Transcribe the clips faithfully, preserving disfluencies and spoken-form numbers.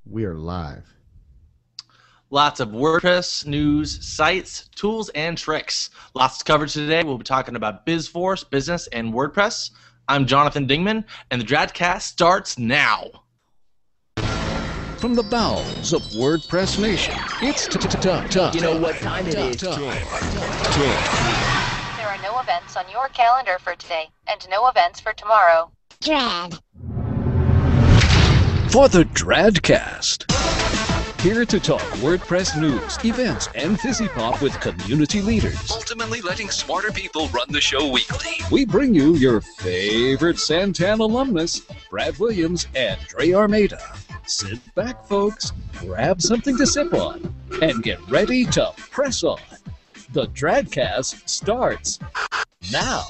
We are live. Lots of WordPress news, sites, tools, and tricks. Lots to cover today. We'll be talking about BizForce, business, and WordPress. I'm Jonathan Dingman, and the Dradcast starts now. From the bowels of WordPress Nation, it's t-t-t-t-t. You know what time it is. Time. There are no events on your calendar for today, and no events for tomorrow. Drad. For the Dradcast. Here to talk WordPress news, events, and fizzy pop with community leaders. Ultimately letting smarter people run the show weekly. We bring you your favorite Santan alumnus, Brad Williams and Dre Armada. Sit back, folks, grab something to sip on, and get ready to press on. The Dradcast starts now.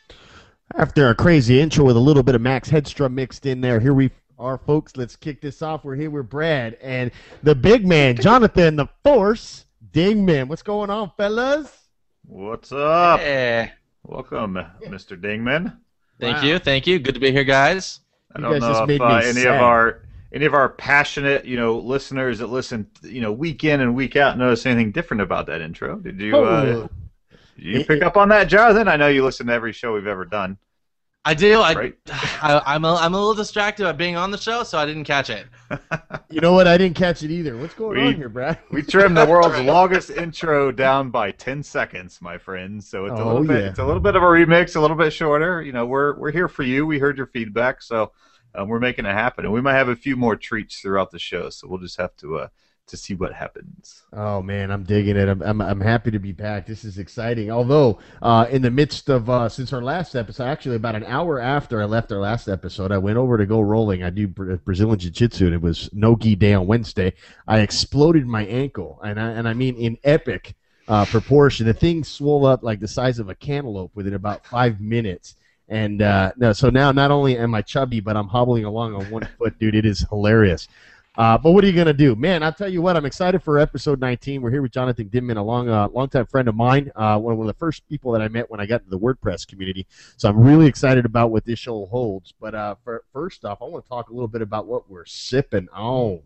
After a crazy intro with a little bit of Max Headstrom mixed in there, here we are, folks. Let's kick this off. We're here with Brad and the big man, Jonathan the Force Dingman. What's going on, fellas? What's up? Hey. Welcome, Mister Dingman. Thank Wow. you, thank you. Good to be here, guys. I You don't guys know just if made uh, me any sad. of our any of our passionate, you know, listeners that listen, you know, week in and week out notice anything different about that intro. Did you? Uh, Oh. did you pick up on that, Jonathan? I know you listen to every show we've ever done. I do. I, Right. I, I'm, a, I'm a little distracted by being on the show, so I didn't catch it. You know what? I didn't catch it either. What's going We- on here, Brad? We trimmed the world's longest intro down by ten seconds, my friends. So it's a Oh, little bit, yeah. it's a little bit of a remix, a little bit shorter. You know, we're we're here for you. We heard your feedback, so um, we're making it happen, and we might have a few more treats throughout the show. So we'll just have to uh, to see what happens. Oh man, I'm digging it. I'm I'm, I'm happy to be back. This is exciting. Although, uh, in the midst of uh, since our last episode, actually about an hour after I left our last episode, I went over to go rolling. I do Bra- Brazilian Jiu-Jitsu, and it was no-gi day on Wednesday. I exploded my ankle, and I and I mean in epic uh, proportion. The thing swelled up like the size of a cantaloupe within about five minutes. And uh, no, so now not only am I chubby, but I'm hobbling along on one foot, dude. It is hilarious. Uh, but what are you going to do? Man, I'll tell you what, I'm excited for episode nineteen. We're here with Jonathan Dimman, a long, uh, longtime friend of mine, uh, one, one of the first people that I met when I got into the WordPress community. So I'm really excited about what this show holds. But uh, for, first off, I want to talk a little bit about what we're sipping on.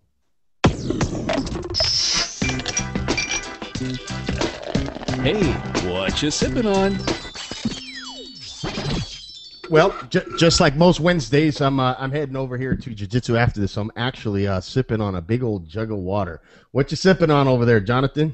Hey, what you sipping on? Well, j- just like most Wednesdays, I'm uh, I'm heading over here to Jiu-Jitsu after this. So I'm actually uh, sipping on a big old jug of water. What you sipping on over there, Jonathan?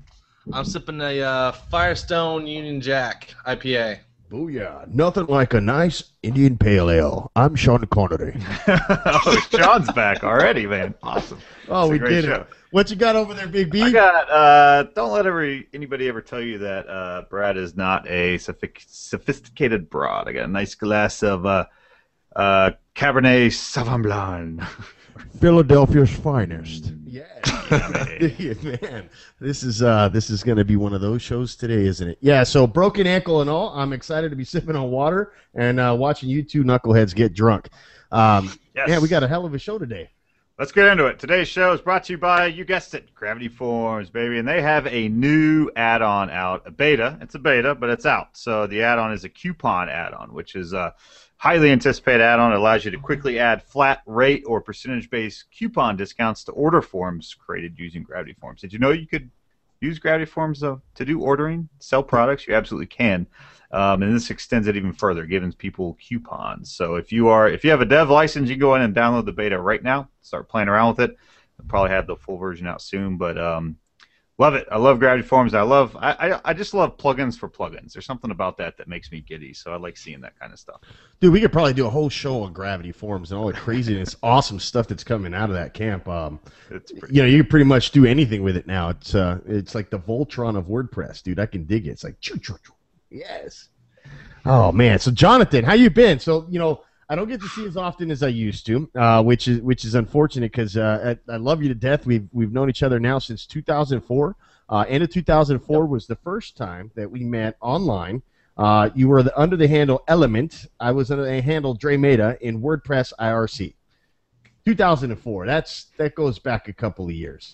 I'm sipping a uh, Firestone Union Jack I P A. Booyah. Nothing like a nice Indian Pale Ale. I'm Sean Connery. Oh, Sean's back already, man! Awesome. Oh, It's a we great did show. it. What you got over there, Big B? I got. Uh, don't let every anybody ever tell you that uh, Brad is not a sophic- sophisticated broad. I got a nice glass of uh, uh, Cabernet Sauvignon Blanc. Philadelphia's finest. Yeah. Yeah, Man, this is uh this is gonna be one of those shows today, isn't it? Yeah, so broken ankle and all, I'm excited to be sipping on water and uh, watching you two knuckleheads get drunk. Um Yes. yeah, we got a hell of a show today. Let's get into it. Today's show is brought to you by, you guessed it, Gravity Forms, baby. And they have a new add-on out, a beta. It's a beta, but it's out. So the add-on is a coupon add-on, which is a highly anticipated add-on. It allows you to quickly add flat rate or percentage-based coupon discounts to order forms created using Gravity Forms. Did you know you could use Gravity Forms though, to do ordering, sell products? You absolutely can. Um, and this extends it even further, giving people coupons. So if you are, if you have a dev license, you can go in and download the beta right now. Start playing around with it. I'll probably have the full version out soon, but um, love it. I love Gravity Forms. I love. I, I I just love plugins for plugins. There's something about that that makes me giddy. So I like seeing that kind of stuff. Dude, we could probably do a whole show on Gravity Forms and all the craziness, awesome stuff that's coming out of that camp. Um, It's pretty. you know, you can pretty much do anything with it now. It's uh, it's like the Voltron of WordPress, dude. I can dig it. It's like, choo, choo, choo. Yes. Oh man. So Jonathan, how you been? So you know, I don't get to see as often as I used to, uh, which is which is unfortunate because uh, I, I love you to death. We've we've known each other now since two thousand four. Uh, end of two thousand four was the first time that we met online. Uh, you were the, under the handle Element. I was under the handle Dre Meta in WordPress I R C. two thousand four. That's that goes back a couple of years.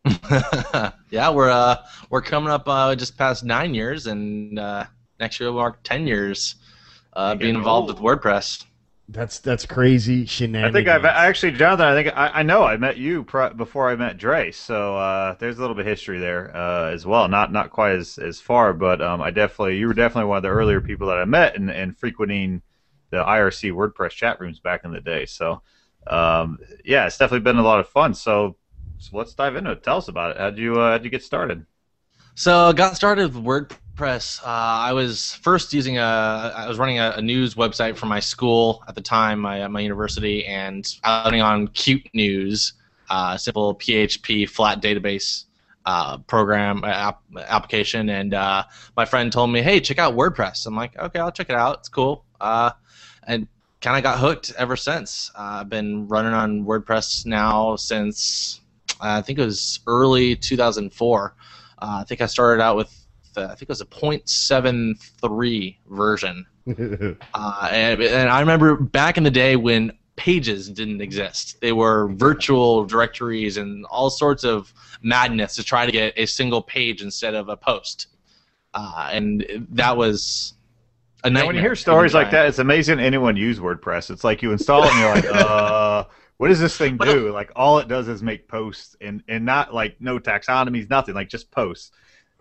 Yeah, we're uh, we're coming up uh, just past nine years, and uh, next year we'll mark ten years uh, being Getting involved old. with WordPress. That's that's crazy I shenanigans. think I've actually, Jonathan. I think I, I know I met you pr before I met Dre, so uh, there's a little bit of history there uh, as well. Not not quite as, as far, but um, I definitely you were definitely one of the earlier people that I met and, and frequenting the I R C WordPress chat rooms back in the day. So um, yeah, it's definitely been a lot of fun. So, so let's dive into it. Tell us about it. How'd you uh, how'd you get started? So I got started with WordPress. Uh, I was first using a, I was running a, a news website for my school at the time, my my university, and I was running on Qt News, uh, simple P H P flat database uh, program uh, app, application. And uh, my friend told me, "Hey, check out WordPress." I'm like, "Okay, I'll check it out. It's cool." Uh, and kind of got hooked ever since. Uh, I've been running on WordPress now since uh, I think it was early two thousand four. Uh, I think I started out with, uh, I think it was a point seven three version. uh, and, and I remember back in the day when pages didn't exist. They were virtual directories and all sorts of madness to try to get a single page instead of a post. Uh, and that was a nightmare. And when you hear stories like that, it's amazing anyone use WordPress. It's like you install it and you're like, uh... what does this thing do? Like, all it does is make posts, and, and not, like, no taxonomies, nothing, like, just posts.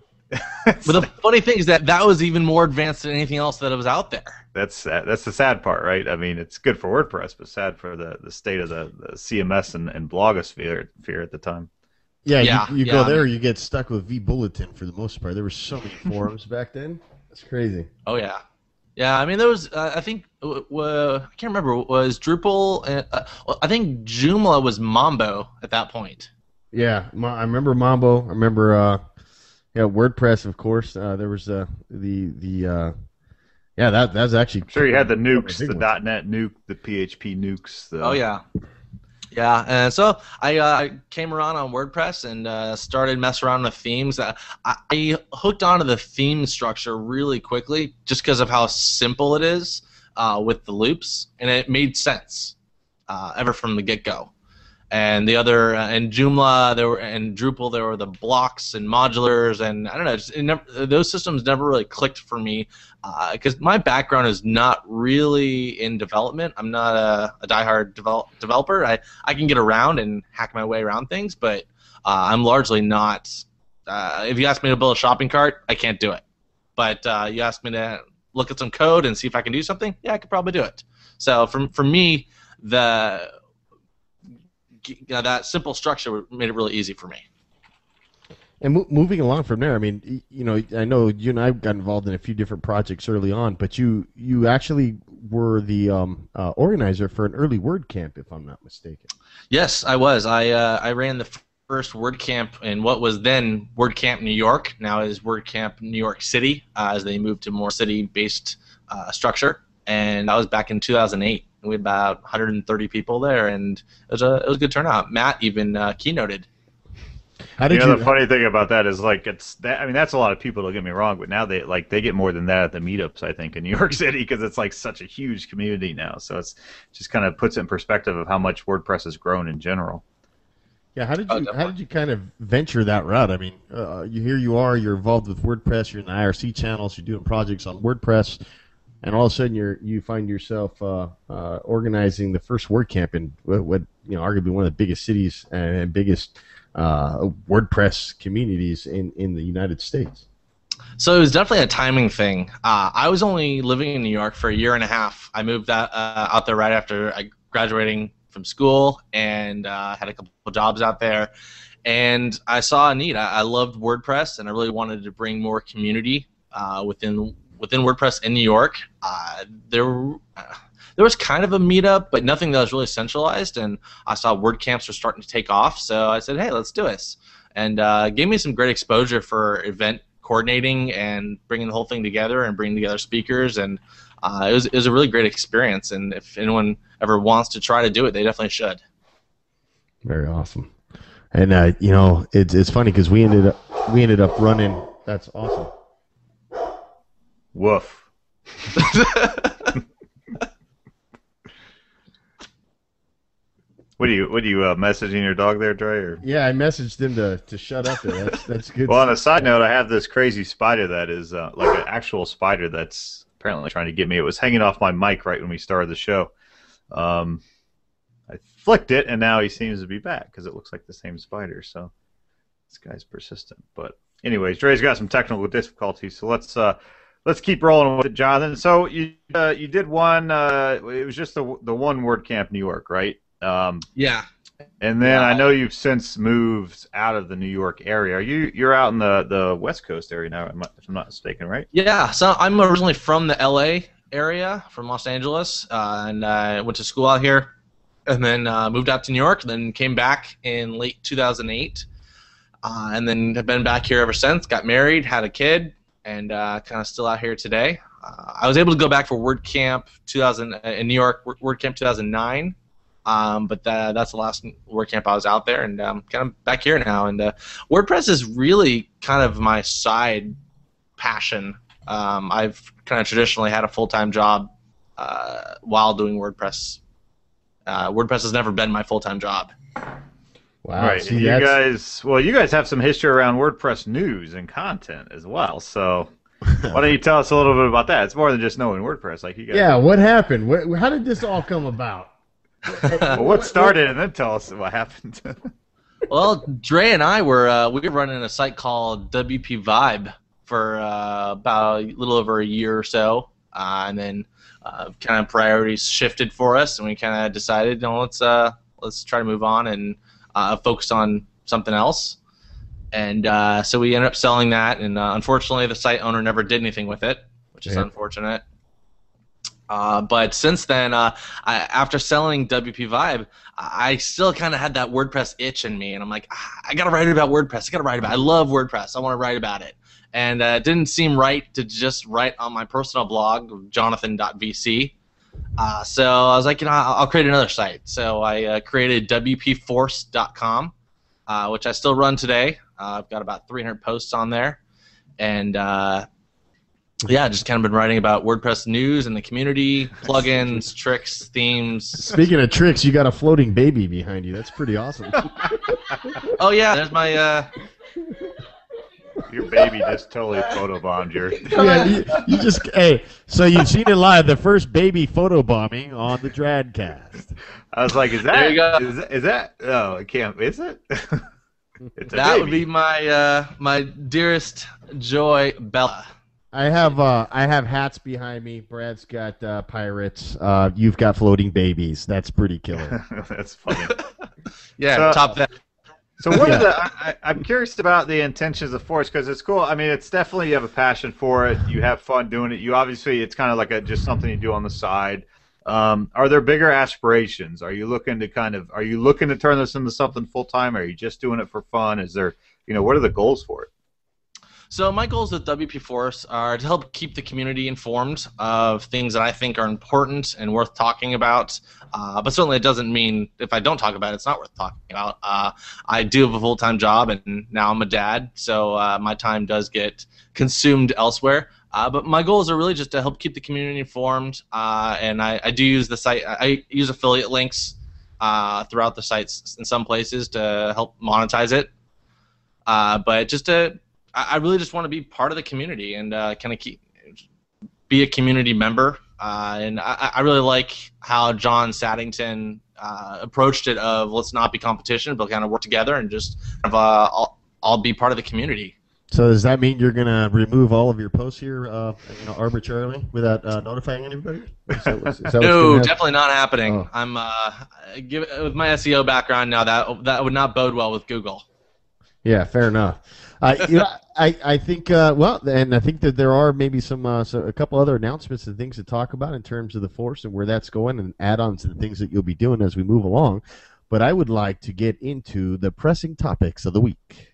But the funny thing is that that was even more advanced than anything else that was out there. That's that's the sad part, right? I mean, it's good for WordPress, but sad for the, the state of the, the C M S and, and blogosphere fear at the time. Yeah, Yeah, you, you yeah, go I there, mean- you get stuck with vBulletin for the most part. There were so many forums back then. That's crazy. Oh, yeah. Yeah, I mean, there was, uh, I think, uh, uh, I can't remember, was Drupal, uh, uh, well, I think Joomla was Mambo at that point. Yeah, Ma- I remember Mambo. I remember, uh, yeah, WordPress, of course. Uh, there was uh, the the uh, yeah, that that's actually. I'm sure you had the nukes, big the ones. .NET nuke, the P H P nukes. The... Oh, yeah. Yeah, and so I uh, came around on WordPress and uh, started messing around with themes. Uh, I, I hooked onto the theme structure really quickly just because of how simple it is uh, with the loops, and it made sense uh, ever from the get-go. And the other, uh, and Joomla, there were, and Drupal, there were the blocks and modulars, and I don't know, just, it never, those systems never really clicked for me because uh, my background is not really in development. I'm not a, a diehard develop, developer. I, I can get around and hack my way around things, but uh, I'm largely not. Uh, if you ask me to build a shopping cart, I can't do it. But uh, you ask me to look at some code and see if I can do something, yeah, I could probably do it. So for, for me, the you know, that simple structure made it really easy for me. And mo- moving along from there, I mean, y- you know, I know you and I got involved in a few different projects early on, but you you actually were the um, uh, organizer for an early WordCamp, if I'm not mistaken. Yes, I was. I uh, I ran the first WordCamp in what was then WordCamp New York, now is WordCamp New York City, uh, as they moved to more city-based uh, structure, and that was back in two thousand eight. We had about one hundred thirty people there, and it was a it was a good turnout. Matt even uh, keynoted. How did you know you? the funny thing about that is like it's that I mean that's a lot of people, don't get me wrong, but now they like they get more than that at the meetups, I think, in New York City, because it's like such a huge community now. So it's just kind of puts it in perspective of how much WordPress has grown in general. Yeah, how did Oh, you how definitely. did you kind of venture that route? I mean, uh, you here you are, you're involved with WordPress, you're in the I R C channels, you're doing projects on WordPress, and all of a sudden you're you find yourself uh, uh, organizing the first WordCamp in what, what you know arguably one of the biggest cities and biggest uh, WordPress communities in, in the United States. So it was definitely a timing thing. Uh, I was only living in New York for a year and a half. I moved out, uh, out there right after I graduating from school, and uh, had a couple of jobs out there. And I saw a need. I, I loved WordPress, and I really wanted to bring more community uh, within within WordPress in New York. Uh, there, uh, there was kind of a meetup, but nothing that was really centralized. And I saw WordCamps were starting to take off, so I said, "Hey, let's do this." And uh, gave me some great exposure for event coordinating and bringing the whole thing together and bringing together speakers. And uh, it was it was a really great experience. And if anyone ever wants to try to do it, they definitely should. Very awesome. And uh, you know, it's it's funny because we ended up we ended up running. That's awesome. Woof. What are you what are you uh, messaging your dog there, Dre? Or? Yeah, I messaged him to, to shut up there. That's that's good. Well, on a side note, I have this crazy spider that is uh, like an actual spider that's apparently trying to get me. It was hanging off my mic right when we started the show. Um, I flicked it, and now he seems to be back because it looks like the same spider. So this guy's persistent. But anyways, Dre's got some technical difficulties, so let's uh, let's keep rolling with it, Jonathan. So you uh, you did one. Uh, it was just the the one WordCamp New York, right? Um, Yeah. And then Yeah. I know you've since moved out of the New York area. Are you you're out in the, the West Coast area now, if I'm not mistaken, right? Yeah, so I'm originally from the L A area, from Los Angeles, uh, and I went to school out here, and then uh, moved out to New York, then came back in late two thousand eight, uh, and then have been back here ever since, got married, had a kid, and uh, kind of still out here today. Uh, I was able to go back for WordCamp two thousand in New York, WordCamp two thousand nine, um, but that, that's the last WordCamp I was out there, and I'm kind of back here now. And uh, WordPress is really kind of my side passion. Um, I've kind of traditionally had a full-time job uh, while doing WordPress. Uh, WordPress has never been my full-time job. Wow. Right. See, you that's- guys, well, you guys have some history around WordPress news and content as well. So why don't you tell us a little bit about that? It's more than just knowing WordPress, like you guys. Yeah, what happened? What, how did this all come about? Well, what started, and then tell us what happened. Well, Dre and I were uh, we were running a site called W P Vibe for uh, about a little over a year or so, uh, and then uh, kind of priorities shifted for us, and we kind of decided, you know, let's uh, let's try to move on and uh, focus on something else. And uh, so we ended up selling that, and uh, unfortunately, the site owner never did anything with it, which is Yeah. unfortunate. Uh, but since then, uh, I, after selling W P Vibe, I still kind of had that WordPress itch in me, and I'm like, ah, I gotta write about WordPress. I gotta write about it. I love WordPress. I want to write about it. And uh, it didn't seem right to just write on my personal blog, jonathan dot v c. Uh, so I was like, you know, I'll, I'll create another site. So I uh, created w p force dot com, uh, which I still run today. Uh, I've got about three hundred posts on there, and uh, yeah, just kind of been writing about WordPress news and the community, plugins, tricks, themes. Speaking of tricks, you got a floating baby behind you. That's pretty awesome. Oh yeah, there's my. Uh, Your baby just totally photobombed your. Yeah, you, you just hey. So you've seen it live, the first baby photobombing on the Dradcast. I was like, is There that? you go. Is, is that? Oh, it can't. Is it? It's a that would baby. be my uh, my dearest joy, Bella. I have uh, I have hats behind me. Brad's got uh, pirates. Uh, you've got floating babies. That's pretty killer. That's funny. Yeah, So- top that. So what are the? I, I- I'm curious about the intentions of Force because it's cool. I mean, it's definitely you have a passion for it. You have fun doing it. You obviously it's kind of like a just something you do on the side. Um, are there bigger aspirations? Are you looking to kind of? Are you looking to turn this into something full time? Are you just doing it for fun? Is there? You know, what are the goals for it? So my goals with W P Force are to help keep the community informed of things that I think are important and worth talking about. Uh, but certainly it doesn't mean if I don't talk about it, it's not worth talking about. Uh, I do have a full-time job, and now I'm a dad, so uh, my time does get consumed elsewhere. Uh, but my goals are really just to help keep the community informed, uh, and I, I do use the site. I use affiliate links uh, throughout the sites in some places to help monetize it. Uh, but just to I really just want to be part of the community and uh, kind of keep be a community member. Uh, and I, I really like how John Saddington uh, approached it of let's not be competition, but kind of work together and just kind of, uh, all, all be part of the community. So does that mean you're gonna remove all of your posts here, uh, you know, arbitrarily without uh, notifying anybody? Is that what's- is that what's No, gonna happen? definitely not happening. Oh. I'm uh, give, with my S E O background now. That that would not bode well with Google. Yeah, fair enough. Uh, you know, I I think uh, well, and I think that there are maybe some uh, so a couple other announcements and things to talk about in terms of the Force and where that's going, and add-ons to the things that you'll be doing as we move along. But I would like to get into the pressing topics of the week.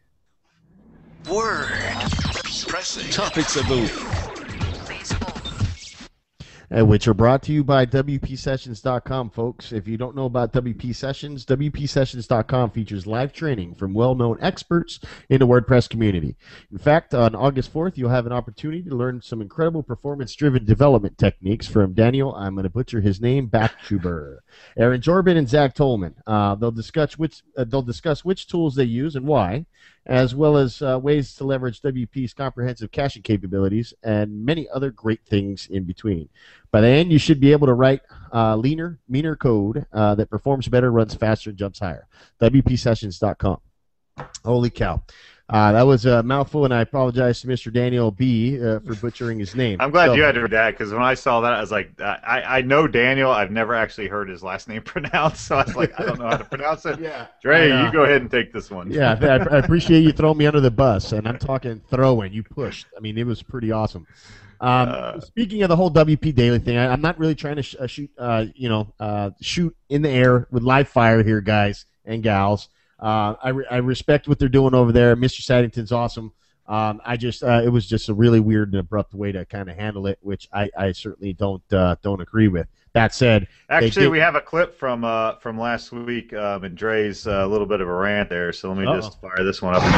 Word. Pressing topics of the week. Please hold. Uh, which are brought to you by W P Sessions dot com, folks. If you don't know about W P Sessions, W P Sessions dot com features live training from well-known experts in the WordPress community. In fact, on August fourth, you'll have an opportunity to learn some incredible performance-driven development techniques from Daniel, I'm going to butcher his name, Backtuber, Aaron Jorbin, and Zach Tolman. Uh, they'll discuss which uh, they'll discuss which tools they use and why, as well as uh, ways to leverage W P's comprehensiw caching capabilities and many other great things in between. By the end, you should be able to write uh, leaner, meaner code uh, that performs better, runs faster, and jumps higher. W P sessions dot com. Holy cow. Uh, that was a mouthful, and I apologize to Mister Daniel B. Uh, for butchering his name. I'm glad so, you had to read that, because when I saw that, I was like, I, I know Daniel. I've never actually heard his last name pronounced, so I was like, I don't know how to pronounce it. Yeah, Dre, I, uh, you go ahead and take this one. Yeah, I, I appreciate you throwing me under the bus, and I'm talking throwing. You pushed. I mean, it was pretty awesome. Um, uh, speaking of the whole W P Daily thing, I, I'm not really trying to sh- uh, shoot, uh, you know, uh, shoot in the air with live fire here, guys and gals. Uh, I, re- I respect what they're doing over there. Mister Saddington's awesome. Um, I just uh, it was just a really weird and abrupt way to kind of handle it, which I, I certainly don't uh, don't agree with. That said, actually, did... we have a clip from uh, from last week, um, and Dre's a uh, little bit of a rant there. So let me Uh-oh. just fire this one up.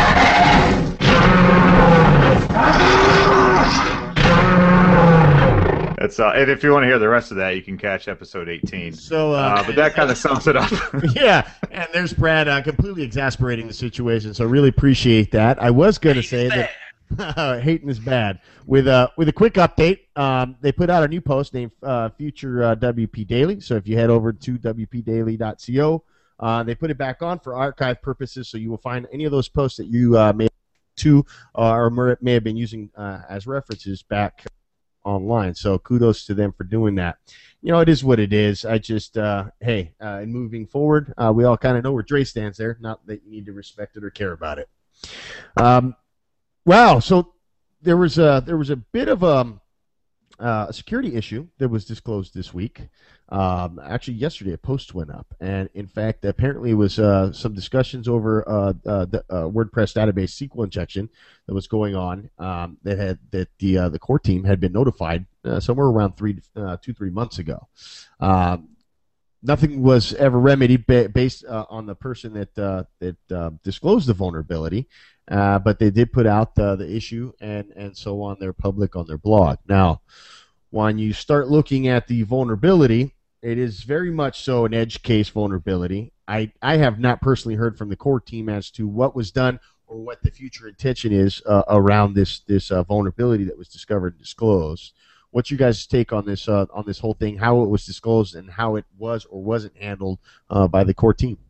It's, uh, and if you want to hear the rest of that, you can catch episode eighteen. So, uh, uh, but that kind of sums it up. Yeah, and there's Brad uh, completely exasperating the situation. So really appreciate that. I was going to say that hating is bad. With uh, with a quick update, um, they put out a new post named uh, Future uh, W P Daily. So if you head over to w p daily dot co, uh, they put it back on for archive purposes. So you will find any of those posts that you uh, may to uh, or may have been using uh, as references back online. So kudos to them for doing that. You know, it is what it is. I just, uh, hey, uh, and moving forward, uh, we all kind of know where Dre stands there. Not that you need to respect it or care about it. Um, wow. So there was a there was a bit of a, uh, a security issue that was disclosed this week. Um, actually, yesterday a post went up, and in fact, apparently it was uh, some discussions over uh, uh, the uh, WordPress database S Q L injection that was going on. Um, that had that the uh, the core team had been notified uh, somewhere around three uh, two three months ago. Um, nothing was ever remedied ba- based uh, on the person that uh, that uh, disclosed the vulnerability, uh, but they did put out uh, the issue and and so on their public on their blog. Now, when you start looking at the vulnerability, it is very much so an edge case vulnerability. I, I have not personally heard from the core team as to what was done or what the future intention is uh, around this this uh, vulnerability that was discovered and disclosed. What's your guys' take on this uh, on this whole thing, how it was disclosed and how it was or wasn't handled uh, by the core team?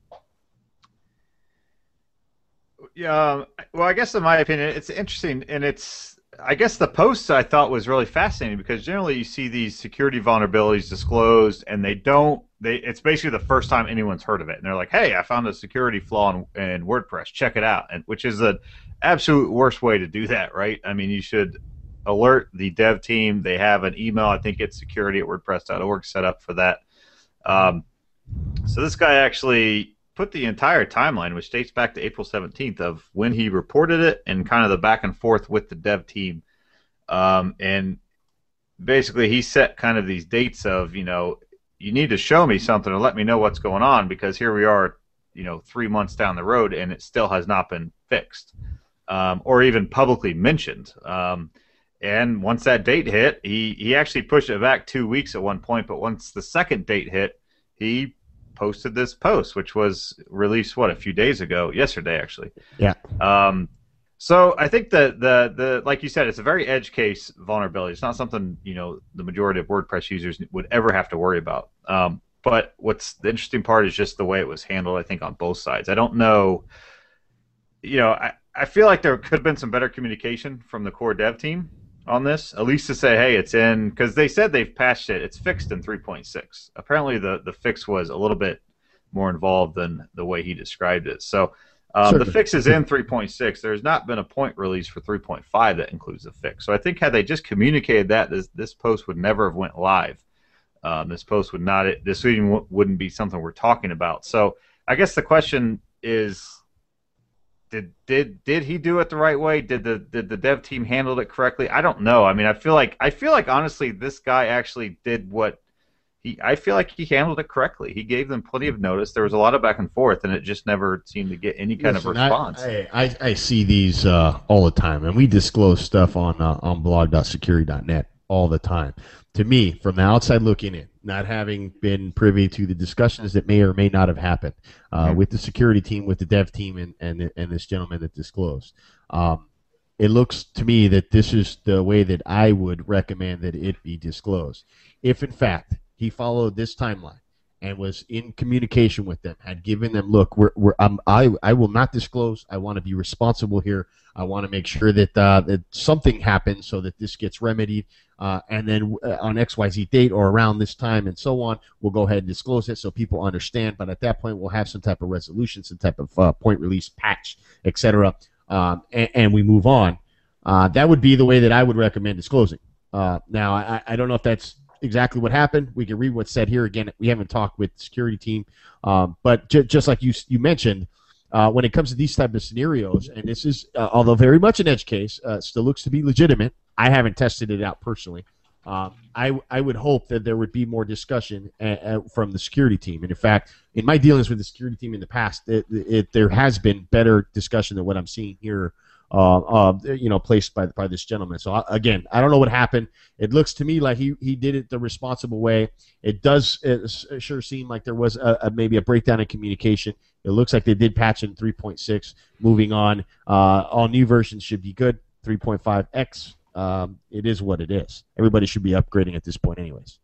Yeah, well, I guess in my opinion, it's interesting, and it's I guess the post I thought was really fascinating because generally you see these security vulnerabilities disclosed and they don't, they it's basically the first time anyone's heard of it. And they're like, hey, I found a security flaw in, in WordPress, check it out, and which is the absolute worst way to do that, right? I mean, you should alert the dev team. They have an email, I think it's security at wordpress dot org set up for that. Um, so this guy actually put the entire timeline, which dates back to April seventeenth, of when he reported it and kind of the back and forth with the dev team. Um, and basically he set kind of these dates of, you know, you need to show me something or let me know what's going on, because here we are, you know, three months down the road and it still has not been fixed um, or even publicly mentioned. Um, and once that date hit, he, he actually pushed it back two weeks at one point, but once the second date hit, he posted this post, which was released what a few days ago, yesterday actually. Yeah. Um, so I think that the the like you said, it's a very edge case vulnerability. It's not something you know the majority of WordPress users would ever have to worry about. Um, but what's the interesting part is just the way it was handled. I think on both sides. I don't know. You know, I I feel like there could have been some better communication from the core dev team on this, at least to say, hey, it's in, because they said they've patched it. It's fixed in three point six. Apparently, the, the fix was a little bit more involved than the way he described it. So um, the fix is in three point six. There's not been a point release for three point five that includes the fix. So I think had they just communicated that, this, this post would never have went live. Um, this post would not, this even wouldn't be something we're talking about. So I guess the question is, Did, did did he do it the right way? Did the did the dev team handle it correctly? I don't know. I mean, I feel like I feel like honestly, this guy actually did what he. I feel like he handled it correctly. He gave them plenty of notice. There was a lot of back and forth, and it just never seemed to get any kind Listen, of response. I, I, I see these uh, all the time, and we disclose stuff on uh, on blog dot security dot net all the time. To me, from the outside looking in, not having been privy to the discussions that may or may not have happened uh, mm-hmm. with the security team, with the dev team, and and, and this gentleman that disclosed, um, it looks to me that this is the way that I would recommend that it be disclosed. If, in fact, he followed this timeline and was in communication with them, had given them, look, we're, we're, I'm, I, I will not disclose. I want to be responsible here. I want to make sure that, uh, that something happens so that this gets remedied. Uh, and then uh, on X Y Z date or around this time and so on, we'll go ahead and disclose it so people understand. But at that point, we'll have some type of resolution, some type of uh, point release patch, et cetera, um, and, and we move on. Uh, that would be the way that I would recommend disclosing. Uh, now, I, I don't know if that's exactly what happened. We can read what's said here. Again, we haven't talked with the security team, um, but j- just like you you mentioned, uh, when it comes to these type of scenarios, and this is, uh, although very much an edge case, uh, still looks to be legitimate. I haven't tested it out personally. Um, I I would hope that there would be more discussion uh, uh, from the security team. And in fact, in my dealings with the security team in the past, it, it, there has been better discussion than what I'm seeing here. Uh, uh, you know, placed by by this gentleman. So uh, again, I don't know what happened. It looks to me like he, he did it the responsible way. It does it sure seem like there was a, a, maybe a breakdown in communication. It looks like they did patch in three point six. Moving on, uh, all new versions should be good. three point five X. Um, it is what it is. Everybody should be upgrading at this point, anyways.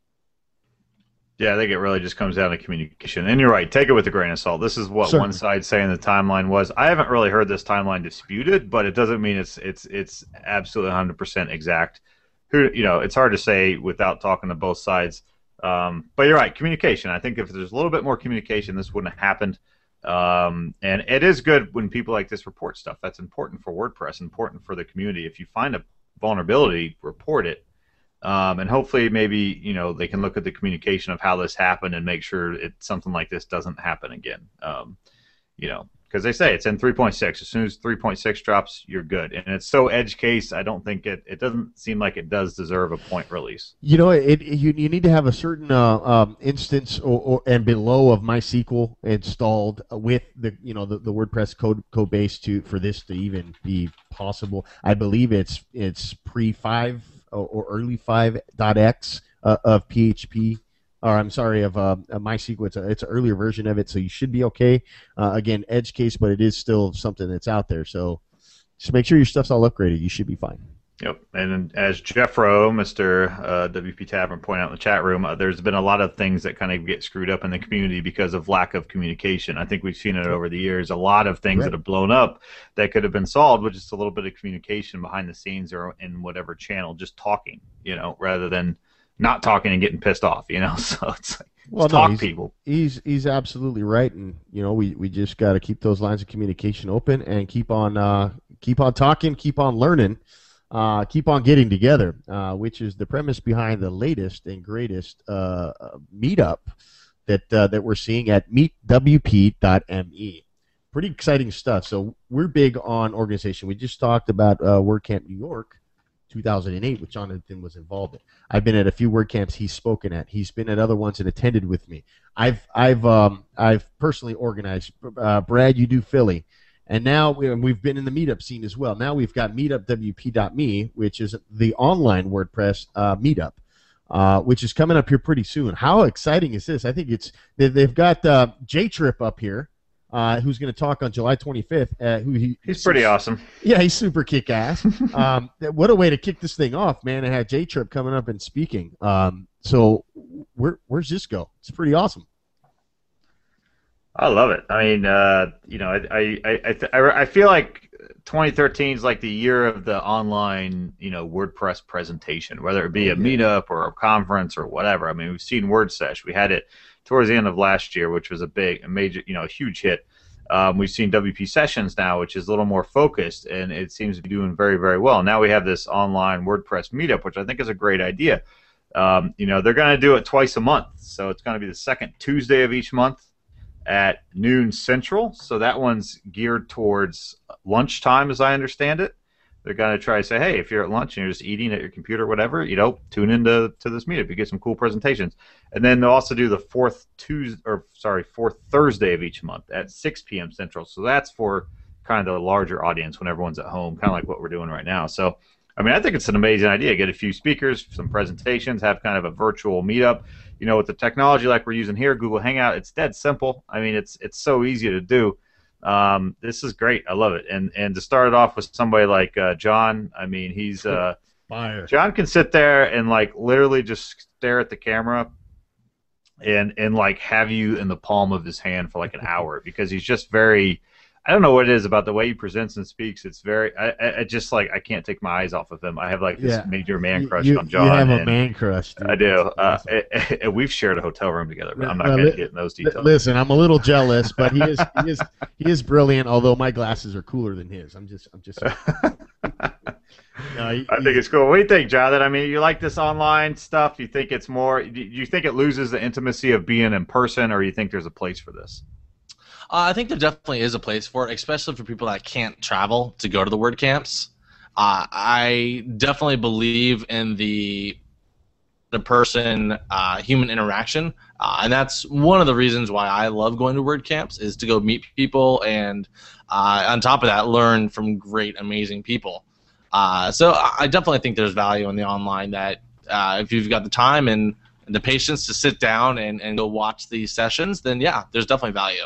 Yeah, I think it really just comes down to communication. And you're right, take it with a grain of salt. This is what Certainly. One side saying the timeline was. I haven't really heard this timeline disputed, but it doesn't mean it's it's it's absolutely one hundred percent exact. Who you know, it's hard to say without talking to both sides. Um, but you're right, communication. I think if there's a little bit more communication, this wouldn't have happened. Um, and it is good when people like this report stuff. That's important for WordPress, important for the community. If you find a vulnerability, report it. Um, and hopefully maybe, you know, they can look at the communication of how this happened and make sure it something like this doesn't happen again. Um, you know, because they say it's in three point six. As soon as three point six drops, you're good. And it's so edge case, I don't think it, it doesn't seem like it does deserve a point release. You know, it, you you need to have a certain uh, um, instance or, or and below of MySQL installed with the you know the, the WordPress code code base to for this to even be possible. I believe it's it's pre five or, or early five dot x uh, of P H P. Or I'm sorry, of uh, MySQL. It's, a, it's an earlier version of it, so you should be okay. Uh, again, edge case, but it is still something that's out there. So just make sure your stuff's all upgraded. You should be fine. Yep. And as Jeff Rowe, Mister Uh, W P Tavern, pointed out in the chat room, uh, there's been a lot of things that kind of get screwed up in the community because of lack of communication. I think we've seen it over the years. A lot of things right. that have blown up that could have been solved with just a little bit of communication behind the scenes or in whatever channel, just talking, you know, rather than not talking and getting pissed off, you know. So it's like, well, talk no, he's, people. He's he's absolutely right, and you know we, we just got to keep those lines of communication open and keep on uh, keep on talking, keep on learning, uh, keep on getting together, uh, which is the premise behind the latest and greatest uh, meetup that uh, that we're seeing at meet W P dot M E. Pretty exciting stuff. So we're big on organization. We just talked about uh, WordCamp New York. two thousand eight, which Jonathan was involved in. I've been at a few WordCamps he's spoken at. He's been at other ones and attended with me. I've I've um I've personally organized. Uh, Brad, you do Philly, and now we, we've been in the meetup scene as well. Now we've got meetup W P dot M E, which is the online WordPress uh, meetup, uh, which is coming up here pretty soon. How exciting is this? I think it's they, they've got uh, J-Trip up here. Uh, who's going to talk on July twenty-fifth? Uh, who he, he's pretty awesome. Yeah, he's super kick-ass. um, what a way to kick this thing off, man! And have J-Trip coming up and speaking. Um, so where where's this go? It's pretty awesome. I love it. I mean, uh, you know, I I I, th- I feel like twenty thirteen is like the year of the online, you know, WordPress presentation, whether it be a meetup or a conference or whatever. I mean, we've seen WordSesh. We had it towards the end of last year, which was a big, a major, you know, a huge hit. Um, we've seen W P Sessions now, which is a little more focused, and it seems to be doing very, very well. Now we have this online WordPress meetup, which I think is a great idea. Um, you know, they're going to do it twice a month, so it's going to be the second Tuesday of each month at noon Central. So that one's geared towards lunchtime, as I understand it. They're going to try to say, hey, if you're at lunch and you're just eating at your computer or whatever, you know, tune into to this meetup. You get some cool presentations. And then they'll also do the fourth Tuesday, or sorry, fourth Thursday of each month at six p.m. Central. So that's for kind of the larger audience when everyone's at home, kind of like what we're doing right now. So I mean, I think it's an amazing idea. Get a few speakers, some presentations, have kind of a virtual meetup. You know, with the technology like we're using here, Google Hangout, it's dead simple. I mean, it's it's so easy to do. Um, this is great. I love it. And and to start it off with somebody like uh, John, I mean, he's uh, Fire. John can sit there and like literally just stare at the camera and and like have you in the palm of his hand for like an hour because he's just very. I don't know what it is about the way he presents and speaks. It's very, I, I, I just like, I can't take my eyes off of him. I have like this Yeah. major man crush you, on John. You have a and man crush, dude. I do. That's Uh, awesome. and, and we've shared a hotel room together, but I'm not Well, going to li- get in those Li- details. Listen, I'm a little jealous, but he is he is he is brilliant. Although my glasses are cooler than his. I'm just I'm just. No, he- I think it's cool. What do you think, Jonathan? I mean, you like this online stuff? You think it's more, do you think it loses the intimacy of being in person, or you think there's a place for this? Uh, I think there definitely is a place for it, especially for people that can't travel to go to the WordCamps. Uh, I definitely believe in the the person uh, human interaction, uh, and that's one of the reasons why I love going to WordCamps is to go meet people and uh, on top of that learn from great, amazing people. Uh, so I definitely think there's value in the online that uh, if you've got the time and, and the patience to sit down and, and go watch these sessions, then yeah, there's definitely value.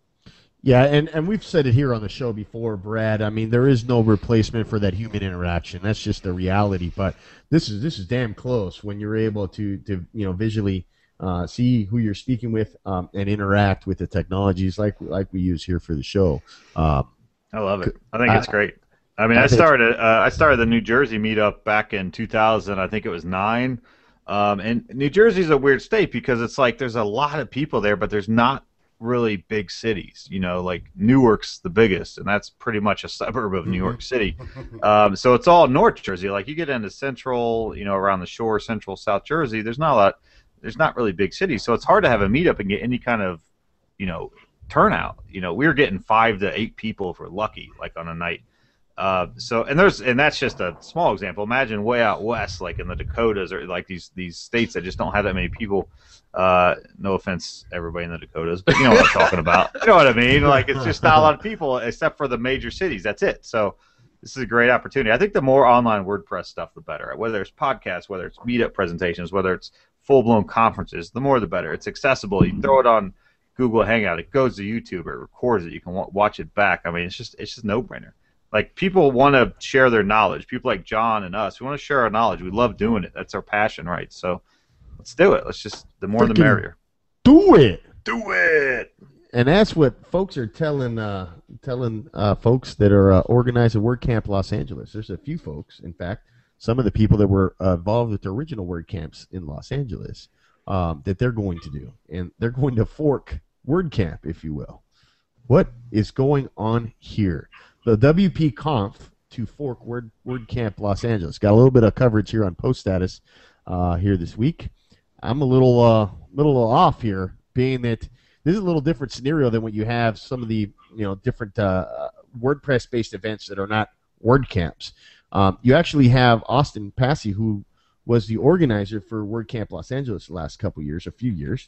Yeah, and, and we've said it here on the show before, Brad. I mean, there is no replacement for that human interaction. That's just the reality. But this is this is damn close when you're able to to you know visually uh, see who you're speaking with um, and interact with the technologies like like we use here for the show. Um, I love it. I think it's I- great. I mean, I I think- started uh, I started the New Jersey meetup back in two thousand. I think it was nine. Um, and New Jersey's a weird state because it's like there's a lot of people there, but there's not really big cities. You know, like Newark's the biggest, and that's pretty much a suburb of New York City. Um, so it's all North Jersey. Like you get into central, you know, around the shore, central South Jersey. There's not a lot. There's not really big cities, so it's hard to have a meetup and get any kind of, you know, turnout. You know, we were getting five to eight people if we're lucky, like on a night. Uh, so and there's and that's just a small example. Imagine way out west, like in the Dakotas or like these these states that just don't have that many people. Uh, no offense, everybody in the Dakotas, but you know what I'm talking about. You know what I mean? Like it's just not a lot of people except for the major cities. That's it. So this is a great opportunity. I think the more online WordPress stuff, the better. Whether it's podcasts, whether it's meetup presentations, whether it's full blown conferences, the more the better. It's accessible. You throw it on Google Hangout, it goes to YouTube, it records it. You can wa- watch it back. I mean, it's just it's just no brainer. Like, people want to share their knowledge. People like John and us, we want to share our knowledge. We love doing it. That's our passion, right? So let's do it. Let's just, the more the Freaking merrier. do it. Do it! And that's what folks are telling uh, telling uh, folks that are uh, organizing WordCamp Los Angeles. There's a few folks, in fact, some of the people that were uh, involved with the original WordCamps in Los Angeles, um, that they're going to do. And they're going to fork WordCamp, if you will. What is going on here? The W P Conf to fork Word, WordCamp Los Angeles. Got a little bit of coverage here on Post Status uh, here this week. I'm a little uh, little off here, being that this is a little different scenario than what you have some of the you know different uh, WordPress-based events that are not WordCamps. Um, you actually have Austin Passy, who was the organizer for WordCamp Los Angeles the last couple years, a few years,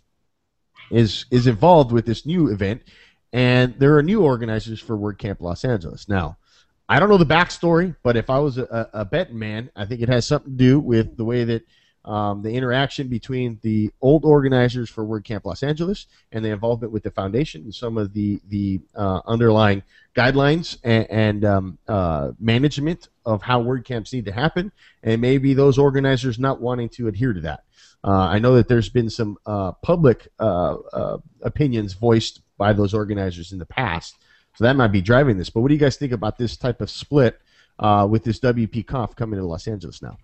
is is involved with this new event. And there are new organizers for WordCamp Los Angeles. Now, I don't know the backstory, but if I was a, a betting man, I think it has something to do with the way that um, the interaction between the old organizers for WordCamp Los Angeles and the involvement with the foundation and some of the, the uh, underlying guidelines and, and um, uh, management of how WordCamps need to happen, and maybe those organizers not wanting to adhere to that. Uh, I know that there's been some uh, public uh, uh, opinions voiced by those organizers in the past, so that might be driving this. But what do you guys think about this type of split uh, with this W P Conf coming to Los Angeles now?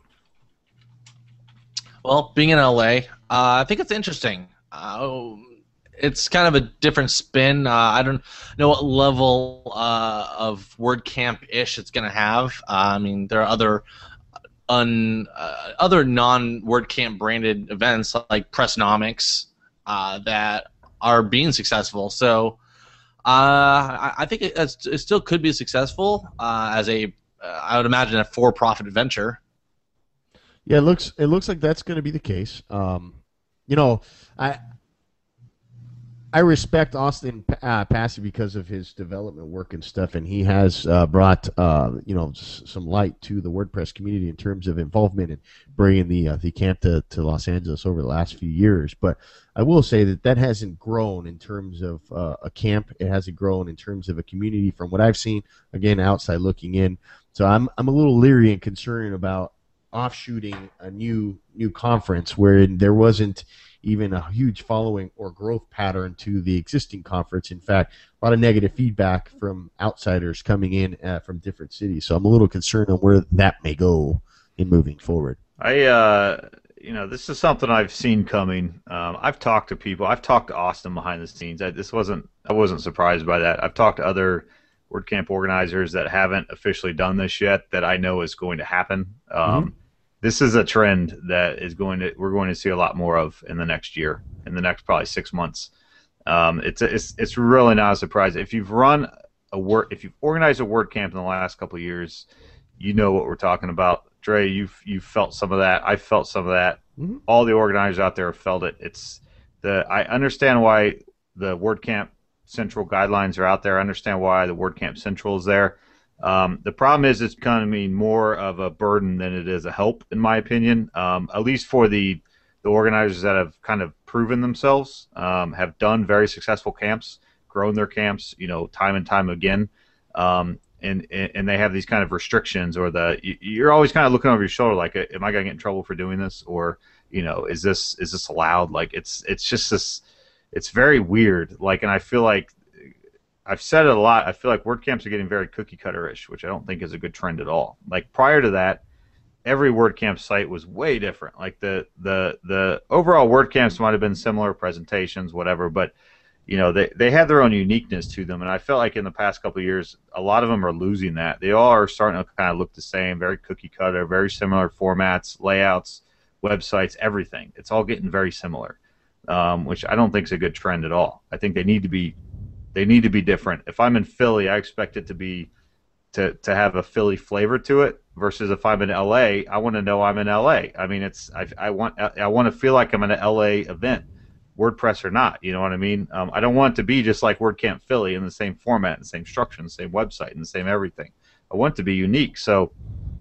Well, being in L A, uh, I think it's interesting. Uh, it's kind of a different spin. Uh, I don't know what level uh, of WordCamp-ish it's going to have. Uh, I mean, there are other un, uh, other non-WordCamp branded events like Pressnomics uh, that are being successful. So uh, I, I think it, it still could be successful uh, as a, uh, I would imagine, a for-profit venture. Yeah, it looks it looks like that's going to be the case. Um, you know, I I respect Austin uh, Passy because of his development work and stuff, and he has uh, brought uh, you know s- some light to the WordPress community in terms of involvement and bringing the uh, the camp to, to Los Angeles over the last few years. But I will say that that hasn't grown in terms of uh, a camp. It hasn't grown in terms of a community from what I've seen. Again, outside looking in, so I'm I'm a little leery and concerned about offshooting a new new conference where there wasn't even a huge following or growth pattern to the existing conference. In fact, a lot of negative feedback from outsiders coming in uh, from different cities. So I'm a little concerned on where that may go in moving forward. I, uh, you know, this is something I've seen coming. Um, I've talked to people. I've talked to Austin behind the scenes. I, this wasn't. I wasn't surprised by that. I've talked to other WordCamp organizers that haven't officially done this yet that I know is going to happen. Um, mm-hmm. This is a trend that is going to we're going to see a lot more of in the next year, in the next probably six months. Um, it's it's it's really not a surprise if you've run a word if you've organized a WordCamp in the last couple of years, you know what we're talking about. Dre, you've you've felt some of that. I've felt some of that. Mm-hmm. All the organizers out there have felt it. It's the I understand why the WordCamp Central guidelines are out there. I understand why the WordCamp Central is there. Um, the problem is it's becoming more of a burden than it is a help, in my opinion. Um, at least for the the organizers that have kind of proven themselves, um, have done very successful camps, grown their camps, you know, time and time again, um, and and they have these kind of restrictions, or the you're always kind of looking over your shoulder, like, am I gonna get in trouble for doing this, or you know, is this is this allowed? Like, it's it's just this, it's very weird. Like, and I feel like. I've said it a lot. I feel like WordCamps are getting very cookie cutter-ish, which I don't think is a good trend at all. Like prior to that, every WordCamp site was way different. Like the the the overall WordCamps might have been similar presentations, whatever, but you know they they had their own uniqueness to them. And I felt like in the past couple of years, a lot of them are losing that. They all are starting to kind of look the same, very cookie cutter, very similar formats, layouts, websites, everything. It's all getting very similar, um, which I don't think is a good trend at all. I think they need to be They need to be different. If I'm in Philly, I expect it to be to to have a Philly flavor to it. Versus if I'm in L A, I want to know I'm in L A. I mean, it's I, I want I want to feel like I'm in an L A event, WordPress or not. You know what I mean? Um, I don't want it to be just like WordCamp Philly in the same format, and the same structure, and the same website, and the same everything. I want it to be unique. So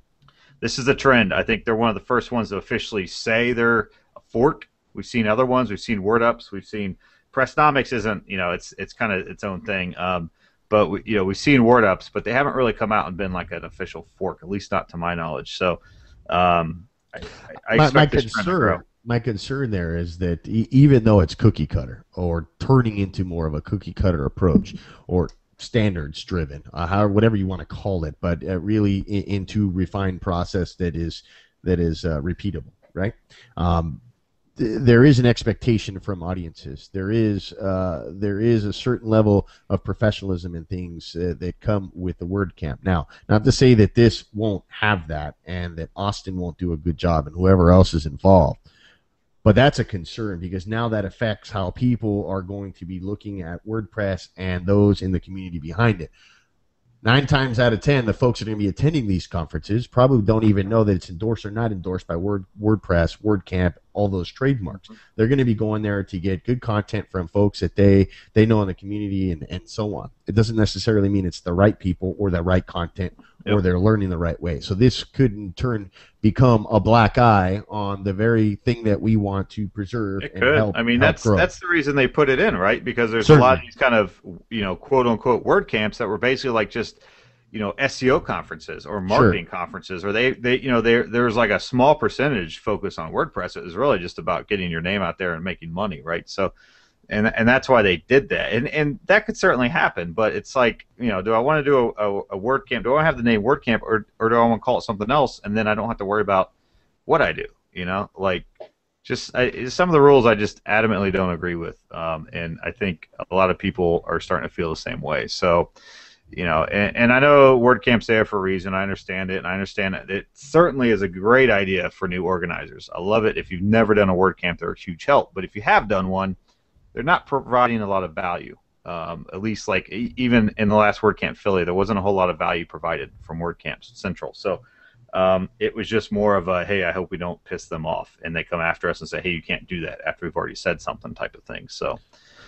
this is a trend. I think they're one of the first ones to officially say they're a fork. We've seen other ones. We've seen WordUps. We've seen Pressnomics isn't, you know, it's it's kind of its own thing. Um, but we, you know, we've seen WordUps, but they haven't really come out and been like an official fork, at least not to my knowledge. So, um, I, I my, expect my this trend to concern, grow. my concern there is that e- even though it's cookie cutter or turning into more of a cookie cutter approach or standards driven, uh, however, whatever you want to call it, but uh, really I- into refined process that is that is uh, repeatable, right? Um, there is an expectation from audiences. There is uh, there is a certain level of professionalism and things uh, that come with the WordCamp. Now, not to say that this won't have that and that Austin won't do a good job and whoever else is involved, but that's a concern because now that affects how people are going to be looking at WordPress and those in the community behind it. Nine times out of ten, the folks that are going to be attending these conferences probably don't even know that it's endorsed or not endorsed by Word, WordPress, WordCamp, all those trademarks. They're going to be going there to get good content from folks that they, they know in the community and, and so on. It doesn't necessarily mean it's the right people or the right content or yep. they're learning the right way. So this could in turn become a black eye on the very thing that we want to preserve. It and could. help, I mean, help that's grow. that's the reason they put it in, right? Because there's Certainly. a lot of these kind of, you know, quote unquote WordCamps that were basically like just, you know, S E O conferences or marketing sure. conferences, or they, they you know, there there's like a small percentage focus on WordPress. It was really just about getting your name out there and making money, right? So, and and that's why they did that, and and that could certainly happen. But it's like, you know, do I want to do a, a, a WordCamp? Do I have the name WordCamp, or or do I want to call it something else, and then I don't have to worry about what I do? You know, like just I, some of the rules I just adamantly don't agree with, um, and I think a lot of people are starting to feel the same way. So. You know, and, and I know WordCamp's there for a reason. I understand it, and I understand that it certainly is a great idea for new organizers. I love it. If you've never done a WordCamp, they're a huge help. But if you have done one, they're not providing a lot of value. Um, at least, like even in the last WordCamp Philly, there wasn't a whole lot of value provided from WordCamp Central. So um, it was just more of a, hey, I hope we don't piss them off, and they come after us and say, hey, you can't do that after we've already said something type of thing. So.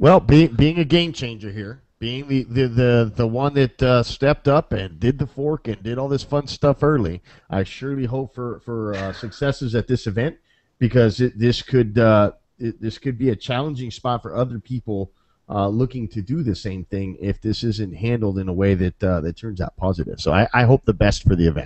Well, being being a game changer here, being the the the, the one that uh, stepped up and did the fork and did all this fun stuff early, I surely hope for for uh, successes at this event, because it, this could uh, it, this could be a challenging spot for other people uh, looking to do the same thing if this isn't handled in a way that uh, that turns out positive. So I, I hope the best for the event.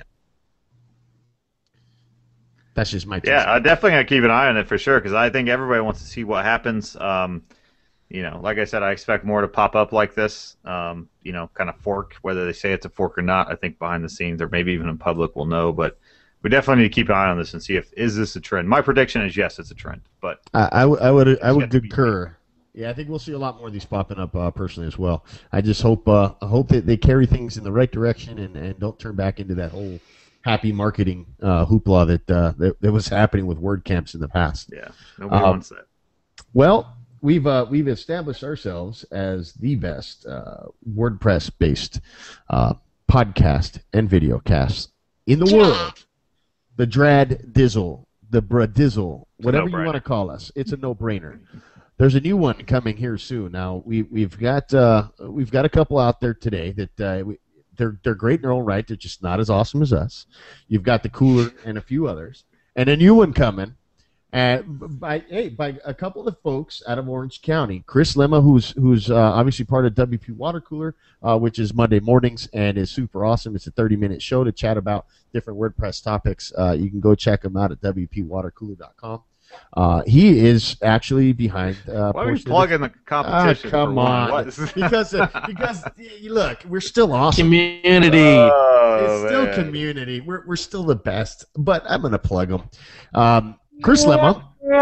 That's just my yeah. I definitely gotta keep an eye on it for sure, because I think everybody wants to see what happens. Um, you know, like I said, I expect more to pop up like this. Um, you know, kind of fork, whether they say it's a fork or not. I think behind the scenes, or maybe even in public, we'll know. But we definitely need to keep an eye on this and see if is this a trend. My prediction is yes, it's a trend. But I, I, w- I would I would concur. Yeah, I think we'll see a lot more of these popping up uh, personally as well. I just hope uh, I hope that they carry things in the right direction and, and don't turn back into that whole happy marketing uh, hoopla that, uh, that that was happening with WordCamps in the past. Yeah, nobody um, wants that. Well, we've uh, we've established ourselves as the best uh, WordPress-based uh, podcast and video cast in the world. The Drad Dizzle, the Bradizzle, whatever you want to call us. It's a no-brainer. There's a new one coming here soon. Now we we've got uh, we've got a couple out there today that uh, we, they're they're great in their own right. They're just not as awesome as us. You've got the Cooler and a few others, and a new one coming. And by hey, by a couple of the folks out of Orange County, Chris Lemma, who's who's uh, obviously part of W P Water Cooler, uh, which is Monday mornings and is super awesome. It's a thirty minute show to chat about different WordPress topics. Uh, you can go check him out at w p water cooler dot com. Uh, he is actually behind. Uh, Why are you plugging the competition? Ah, come for on, one? because uh, because look, we're still awesome. Community. Oh, It's still man. community. We're we're still the best. But I'm gonna plug them. Um, Chris Lemma.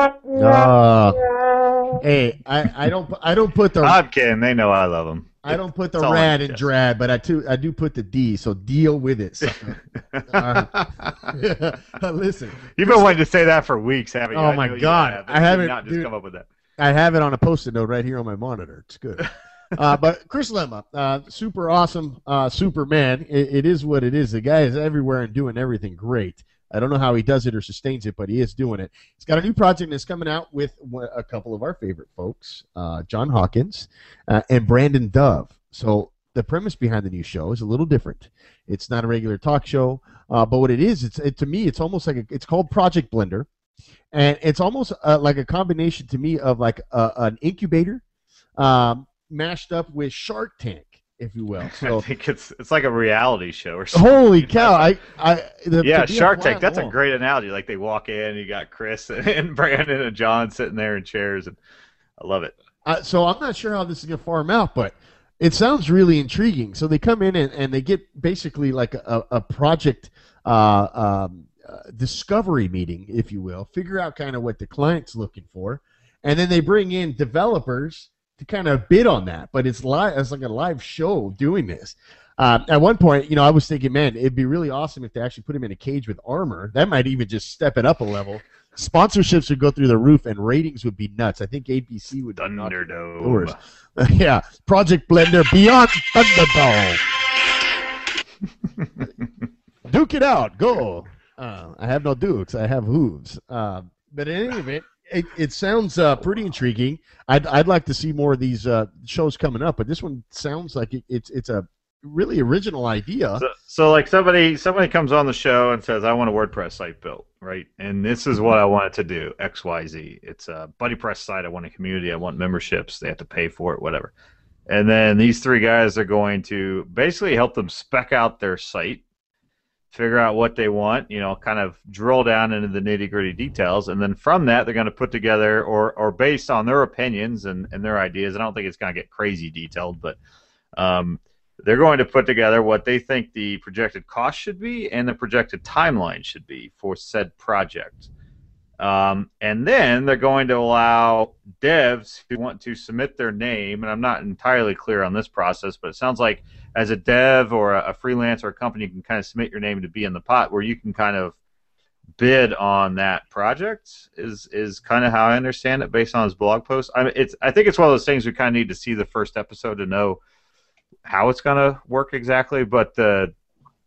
Uh, hey, I, I don't I don't put the I'm kidding. They know I love them. I don't put the It's all rad on in chest. drad, but I too I do put the D. So deal with it. sucker. Uh, listen, You've been wanting to say that for weeks, haven't you? Oh, I my know you God. have. I You did haven't- Not just dude. come up with that. I have it on a post-it note right here on my monitor. It's good. Uh, but Chris Lemma, uh, super awesome, uh, Superman. It, it is what it is. The guy is everywhere and doing everything great. I don't know how he does it or sustains it, but he is doing it. He's got a new project that's coming out with a couple of our favorite folks, uh, John Hawkins uh, and Brandon Dove. So the premise behind the new show is a little different. It's not a regular talk show, uh, but what it is, it's it, to me, it's almost like a, it's called Project Blender, and it's almost uh, like a combination to me of like a, an incubator um, mashed up with Shark Tank, if you will. So I think it's it's like a reality show or something. holy cow! I, I the, Yeah, to be a Shark fly Tank. That's a wall. great analogy. Like they walk in, you got Chris and Brandon and John sitting there in chairs, and I love it. Uh, so I'm not sure how this is going to farm out, but it sounds really intriguing. So they come in and, and they get basically like a, a project uh, um, uh, discovery meeting, if you will, figure out kind of what the client's looking for, and then they bring in developers to kind of bid on that. But it's live, it's like a live show doing this. Um, at one point, you know, I was thinking, man, it'd be really awesome if they actually put him in a cage with armor. That might even just step it up a level. Sponsorships would go through the roof, and ratings would be nuts. I think A B C would be knocking on doors. Thunderdome. Yeah, Project Blender Beyond Thunderdome. Duke it out, go. Uh, I have no dukes, I have hooves. Uh, but in any event, it, it sounds uh, pretty intriguing. I'd I'd like to see more of these uh, shows coming up, but this one sounds like it, it's it's a really original idea. So, so like somebody somebody comes on the show and says, I want a WordPress site built, right? And this is what I want it to do, X Y Z. It's a BuddyPress site. I want a community. I want memberships. They have to pay for it, whatever. And then these three guys are going to basically help them spec out their site, figure out what they want, you know, kind of drill down into the nitty-gritty details, and then from that they're going to put together, or or based on their opinions and, and their ideas, I don't think it's going to get crazy detailed, but um, they're going to put together what they think the projected cost should be and the projected timeline should be for said project. Um, and then they're going to allow devs who want to submit their name, and I'm not entirely clear on this process, but it sounds like as a dev or a, a freelance or a company, you can kind of submit your name to be in the pot where you can kind of bid on that project is is kind of how I understand it based on his blog post. I mean, it's I think it's one of those things we kind of need to see the first episode to know how it's going to work exactly, but the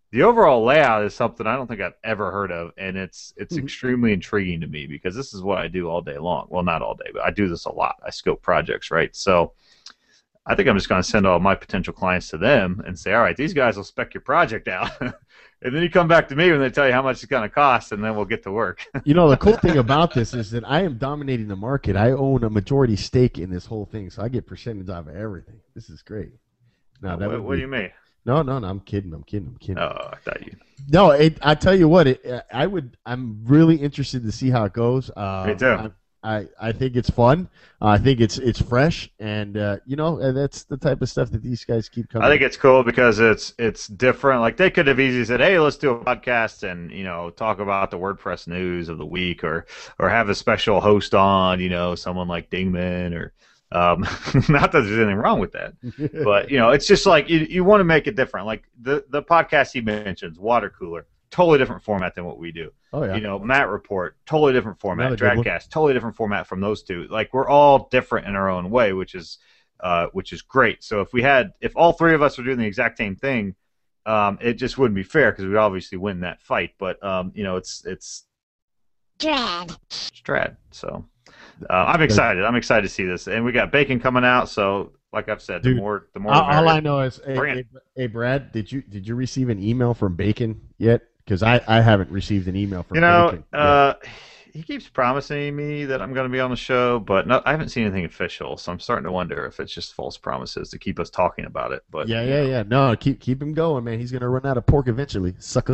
the overall layout is something I don't think I've ever heard of, and it's it's Mhm. extremely intriguing to me because this is what I do all day long. Well, not all day, but I do this a lot. I scope projects, right? So I think I'm just going to send all my potential clients to them and say, all right, these guys will spec your project out. And then you come back to me when they tell you how much it's going to cost, and then we'll get to work. You know, the cool thing about this is that I am dominating the market. I own a majority stake in this whole thing, so I get percentage out of everything. This is great. No, that what, would what be- do you mean? No, no, no. I'm kidding. I'm kidding. I'm kidding. Oh, I thought you. No, it, I tell you what. It, I would. I'm really interested to see how it goes. Uh, Me too. I, I, I think it's fun. Uh, I think it's it's fresh, and uh, you know, and that's the type of stuff that these guys keep coming. I think it's cool because it's it's different. Like they could have easily said, "Hey, let's do a podcast and you know talk about the WordPress news of the week, or or have a special host on, you know, someone like Dingman or." Um, not that there's anything wrong with that, but you know, it's just like you, you want to make it different. Like the the podcast he mentions, Water Cooler, totally different format than what we do. Oh yeah. You know, Matt Report, totally different format. Another good one. Dragcast, totally different format from those two. Like we're all different in our own way, which is uh, which is great. So if we had, if all three of us were doing the exact same thing, um, it just wouldn't be fair because we'd obviously win that fight. But um, you know, it's it's Dread. Strad. So uh, I'm excited. I'm excited to see this, and we got Bacon coming out. So like I've said, Dude, the more the more. all, the all I merrier. know is, hey, Bring hey, it. hey, Brad, did you did you receive an email from Bacon yet? Because I, I haven't received an email from You know, Bacon. yet. uh, he keeps promising me that I'm going to be on the show, but no, I haven't seen anything official. So I'm starting to wonder if it's just false promises to keep us talking about it. But yeah, you yeah, know. yeah. No, keep keep him going, man. He's gonna run out of pork eventually, sucker.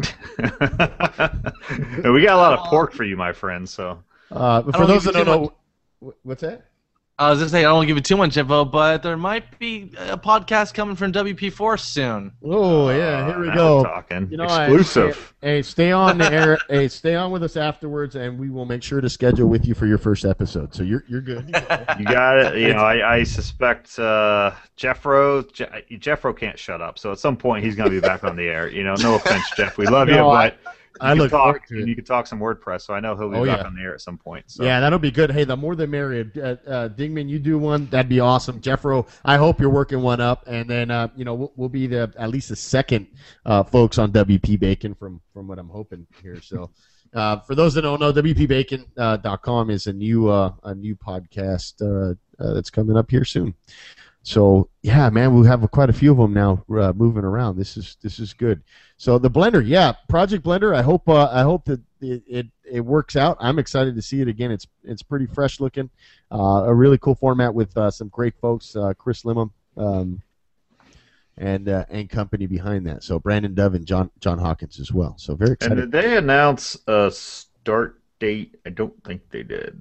No, we got a lot of pork for you, my friend. So Uh, but I for don't those that give don't you know, wh- what's that? I was gonna say I don't want to give you too much info, but there might be a podcast coming from W P Force soon. Oh yeah, here we Uh, now go. we're talking You know, I- exclusive. Hey, stay on the air. Hey, stay on with us afterwards, and we will make sure to schedule with you for your first episode. So you're you're good. You got it. You know, I, I suspect uh, Jeffro. Je- Jeffro can't shut up. So at some point he's going to be back on the air. You know, no offense, Jeff. We love you, No, I- but I you look can forward talk. to And it. you can talk some WordPress. So I know he'll be Oh, back yeah. on the air at some point. So. Yeah, that'll be good. Hey, the more the merrier. Uh, uh, Dingman, you do one, that'd be awesome. Jeffro, I hope you're working one up, and then uh, you know we'll, we'll be the at least the second uh, folks on W P Bacon from from what I'm hoping here. So, uh, for those that don't know, W P Bacon dot com is a new uh, a new podcast uh, uh, that's coming up here soon. So yeah, man, we have quite a few of them now uh, moving around. This is this is good. So the Blender, yeah, Project Blender. I hope uh, I hope that it, it it works out. I'm excited to see it again. It's it's pretty fresh looking, uh, a really cool format with uh, some great folks, uh, Chris Limham, um, and uh, and company behind that. So Brandon Dove and John John Hawkins as well. So very excited. And did they announce a start date? I don't think they did.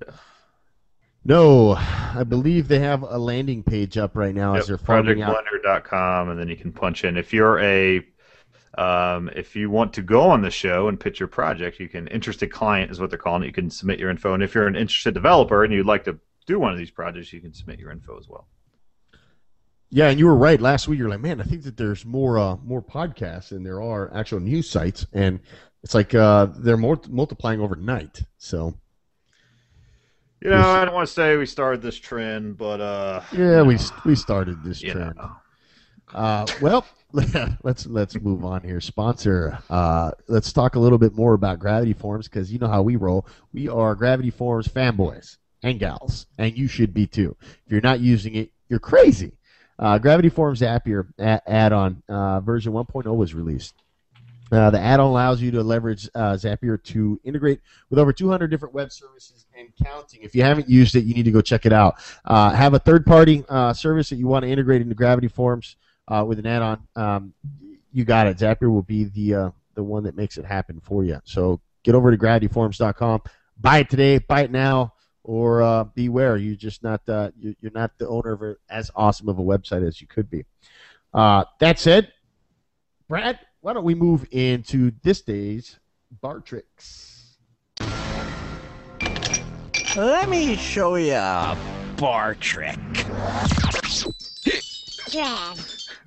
No, I believe they have a landing page up right now as they're farming project out. blender dot com, and then you can punch in. If you're a um, if you want to go on the show and pitch your project, you can. Interested client is what they're calling it. You can submit your info, and if you're an interested developer and you'd like to do one of these projects, you can submit your info as well. Yeah, and you were right. Last week, you're like, man, I think that there's more uh, more podcasts than there are actual news sites, and it's like uh, they're more multiplying overnight. So You know, I don't want to say we started this trend, but uh, yeah, we we started this you trend. know. Uh, well, let's let's move on here. Sponsor. Uh, let's talk a little bit more about Gravity Forms because you know how we roll. We are Gravity Forms fanboys and gals, and you should be too. If you're not using it, you're crazy. Uh, Gravity Forms Zapier a- add-on uh, version one point oh was released. Uh, the add-on allows you to leverage uh, Zapier to integrate with over two hundred different web services and counting. If you haven't used it, you need to go check it out. Uh, have a third-party uh, service that you want to integrate into Gravity Forms uh, with an add-on. Um, you got it. Zapier will be the uh, the one that makes it happen for you. So get over to gravity forms dot com. Buy it today. Buy it now. Or uh, beware, you're just not uh, you- you're not the owner of a, as awesome of a website as you could be. Uh, that said, Brad, why don't we move into this day's bar tricks? Let me show you a bar trick. Dread.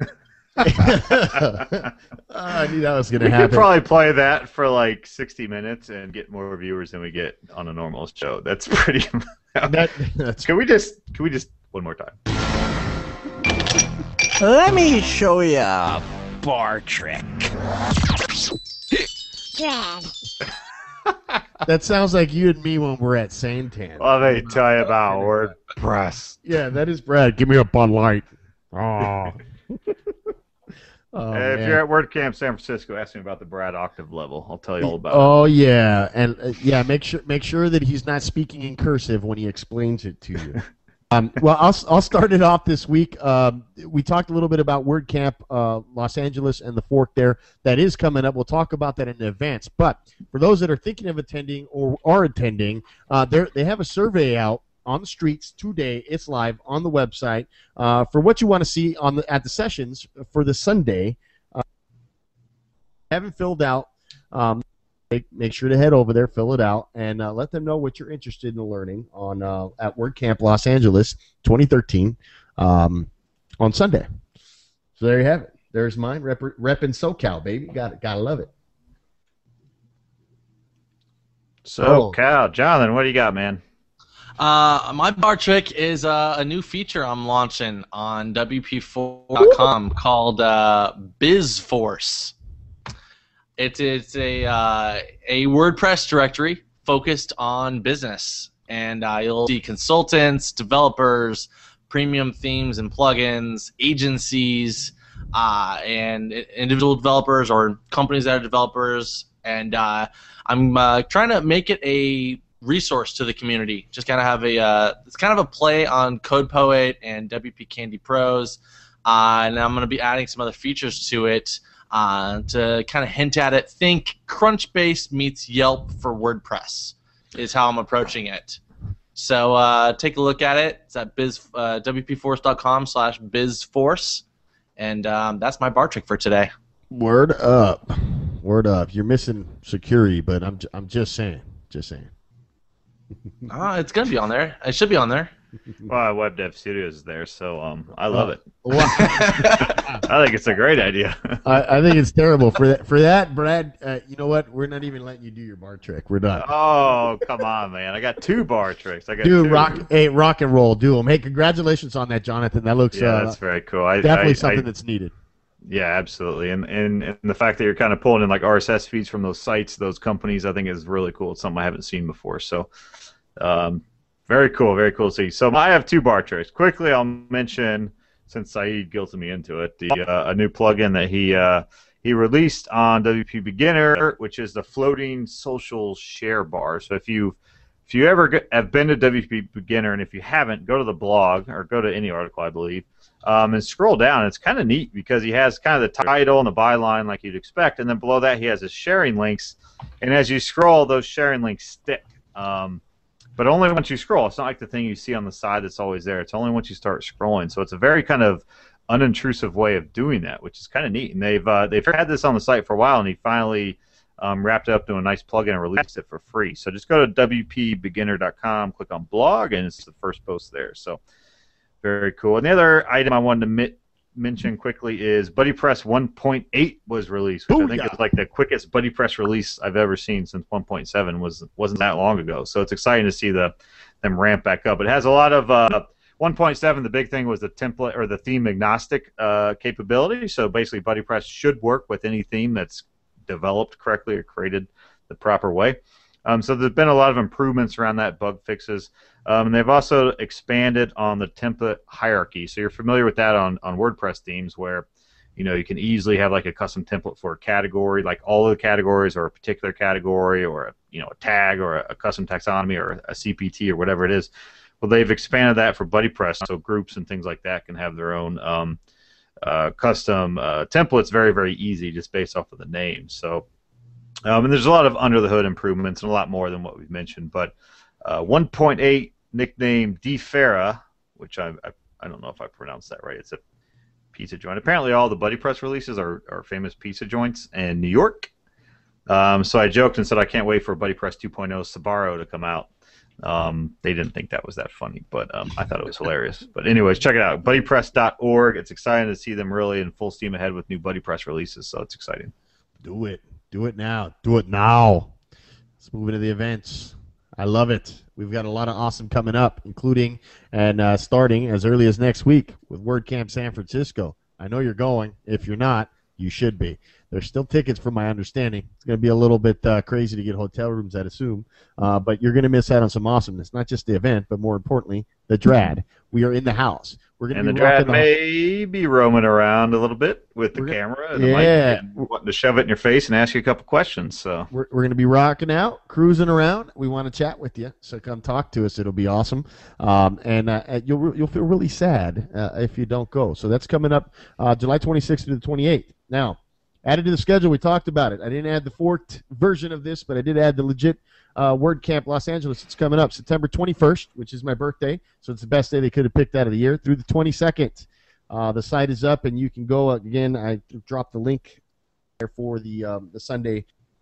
I knew that was going We to could happen. probably play that for like sixty minutes and get more viewers than we get on a normal show. That's pretty. That, that's Can we just? Can we just one more time? Let me show you a bar trick. Brad. That sounds like you and me when we're at Santan. Let me tell you about WordPress. Yeah, that is Brad. Give me a Bud Light. Oh. Oh, Hey, if man. you're at WordCamp San Francisco, ask me about the Brad Octave level. I'll tell you all about it. Oh yeah, and uh, yeah, make sure make sure that he's not speaking in cursive when he explains it to you. um, well, I'll I'll start it off this week. Um, we talked a little bit about WordCamp uh, Los Angeles and the Fork there. That is coming up. We'll talk about that in advance. But for those that are thinking of attending or are attending, uh, they they have a survey out on the streets today. It's live on the website uh, for what you want to see on the at the sessions for the Sunday. Uh, haven't filled out. Um, make, make sure to head over there, fill it out, and uh, let them know what you're interested in learning on uh, at WordCamp Los Angeles twenty thirteen um, on Sunday. So there you have it. There's mine, rep, repping SoCal, baby. Got it. Gotta love it. So, Oh. Cal, Jonathan, what do you got, man? Uh, my bar trick is uh, a new feature I'm launching on W P four dot com called uh, BizForce. It's it's a uh, a WordPress directory focused on business, and uh, you'll see consultants, developers, premium themes and plugins, agencies, uh, and individual developers or companies that are developers. And uh, I'm uh, trying to make it a resource to the community. Just kind of have a uh, it's kind of a play on CodePoet and W P Candy Pros, uh, and I'm going to be adding some other features to it uh, to kind of hint at it. Think Crunchbase meets Yelp for WordPress is how I'm approaching it. So uh, take a look at it. It's at biz uh, W P force dot com slash bizforce, and um, that's my bar trick for today. Word up. Word up. You're missing security, but I'm j- I'm just saying. Just saying. Uh, it's gonna be on there. It should be on there. Well, Web Dev Studios is there, so um, I love Uh, it. Well, I think it's a great idea. I, I think it's terrible for that. For that, Brad. Uh, you know what? We're not even letting you do your bar trick. We're done. Oh, come on, man! I got two bar tricks. I got Dude, two. rock, hey, rock and roll, do them. Hey, congratulations on that, Jonathan. That looks Yeah, uh, that's very cool. I, definitely I, something I, that's needed. Yeah, absolutely. And, and and the fact that you're kind of pulling in like R S S feeds from those sites, those companies, I think is really cool. It's something I haven't seen before. So, um, very cool, very cool to see. So I have two bar tricks. Quickly, I'll mention, since Saeed guilted me into it, the uh, a new plugin that he uh, he released on W P Beginner, which is the floating social share bar. So if you if you ever get, have been to W P Beginner, and if you haven't, go to the blog or go to any article, I believe. Um, and scroll down. It's kind of neat because he has kind of the title and the byline like you'd expect, and then below that he has his sharing links. And as you scroll, those sharing links stick. Um, but only once you scroll. It's not like the thing you see on the side that's always there. It's only once you start scrolling. So it's a very kind of unintrusive way of doing that, which is kind of neat. And they've uh, they've had this on the site for a while, and he finally um, wrapped it up to a nice plugin and released it for free. So just go to W P beginner dot com, click on blog, and it's the first post there. So. Very cool. And the other item I wanted to mi- mention quickly is BuddyPress one point eight was released, which I think Booyah. is like the quickest BuddyPress release I've ever seen since one point seven. Was wasn't that long ago. So it's exciting to see the them ramp back up. It has a lot of uh, one point seven. The big thing was the template or the theme agnostic uh, capability. So basically, BuddyPress should work with any theme that's developed correctly or created the proper way. Um, so there's been a lot of improvements around that, bug fixes. Um, and they've also expanded on the template hierarchy. So you're familiar with that on, on WordPress themes where, you know, you can easily have like a custom template for a category, like all of the categories or a particular category or, a, you know, a tag or a, a custom taxonomy or a C P T or whatever it is. Well, they've expanded that for BuddyPress, so groups and things like that can have their own um, uh, custom uh, templates very, very easy just based off of the name. So, um, and there's a lot of under-the-hood improvements and a lot more than what we've mentioned. But uh, one point eight, nicknamed DeFera, which I, I I don't know if I pronounced that right. It's a pizza joint. Apparently, all the BuddyPress releases are, are famous pizza joints in New York. Um, so I joked and said I can't wait for BuddyPress two point oh Sbarro to come out. Um, they didn't think that was that funny, but um, I thought it was hilarious. But anyways, check it out, buddy press dot org. It's exciting to see them really in full steam ahead with new BuddyPress releases, so it's exciting. Do it. Do it now. Do it now. Let's move into the events. I love it. We've got a lot of awesome coming up, including and uh, starting as early as next week with WordCamp San Francisco. I know you're going. If you're not, you should be. There's still tickets from my understanding. It's going to be a little bit uh, crazy to get hotel rooms, I'd assume. Uh, but you're going to miss out on some awesomeness. Not just the event, but more importantly, the Drad. We are in the house. We're going And to the be Drad rocking may be roaming around a little bit with the We're gonna- camera and the Yeah. mic and wanting to shove it in your face and ask you a couple questions. So We're, we're going to be rocking out, cruising around. We want to chat with you, so come talk to us. It'll be awesome. Um, and uh, and you'll you'll feel really sad uh, if you don't go. So that's coming up uh, July twenty-sixth to the twenty-eighth. Now, added to the schedule, we talked about it. I didn't add the forked version of this, but I did add the legit uh, WordCamp Los Angeles. It's coming up September twenty-first, which is my birthday. So it's the best day they could have picked out of the year, through the twenty-second. Uh, the site is up, and you can go. Again, I dropped the link there for the um, the Sunday.